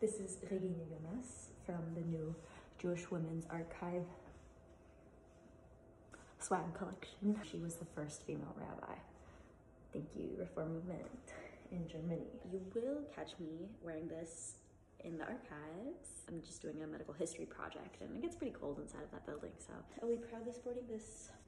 This is Regina Jonas from the new Jewish Women's Archive swag collection. She was the first female rabbi. Thank you, Reform Movement in Germany. You will catch me wearing this in the archives. I'm just doing a medical history project and it gets pretty cold inside of that building, so I'll be proudly sporting this